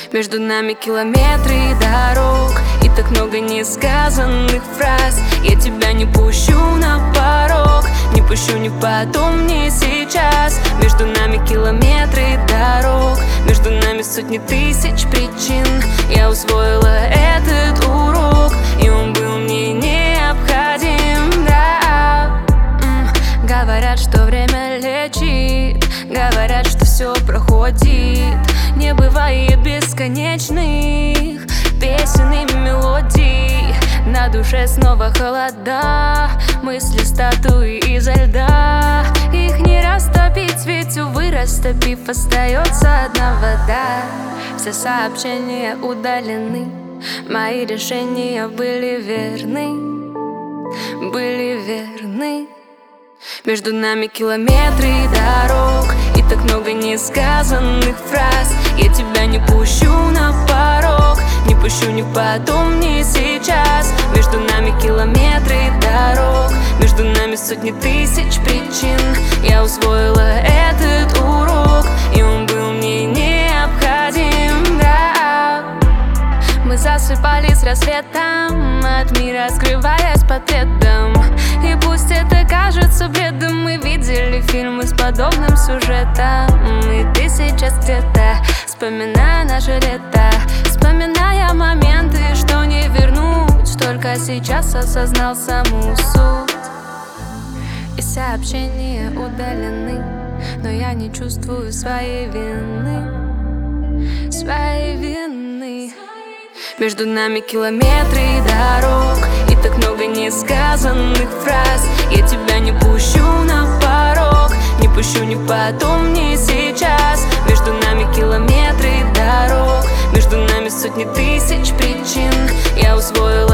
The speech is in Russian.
Между нами километры дорог и так много несказанных фраз. Я тебя не пущу на порог, не пущу ни потом, ни сейчас. Между нами километры дорог, между нами сотни тысяч причин. Я усвоила этот урок, и он был мне необходим, да. Говорят, что время лечит, говорят, что все проходит. Не бывает бесконечных песен и мелодий. На душе снова холода, мысли статуи изо льда. Их не растопить, ведь, увы, растопив, остается одна вода. Все сообщения удалены, мои решения были верны, были верны. Между нами километры дорог и так много несказанных фраз. Я тебя не пущу на порог, не пущу ни потом, ни сейчас. Между нами километры дорог, между нами сотни тысяч причин. Я усвоила этот урок, и он был мне необходим, да. Мы засыпали с рассветом, от мира скрываясь под пледом. И пусть это кажется бредом, мы видели фильмы с подобным сюжетом. И ты сейчас где-то, вспоминая наше лето, вспоминая моменты, что не вернуть. Только сейчас осознал саму суть. И сообщения удалены, но я не чувствую своей вины, своей вины. Между нами километры дорог и так много несказанных фраз. Я тебя не пущу на порог, не пущу ни потом, ни сейчас. Между нами километры дорог, между нами сотни тысяч причин. Я усвоила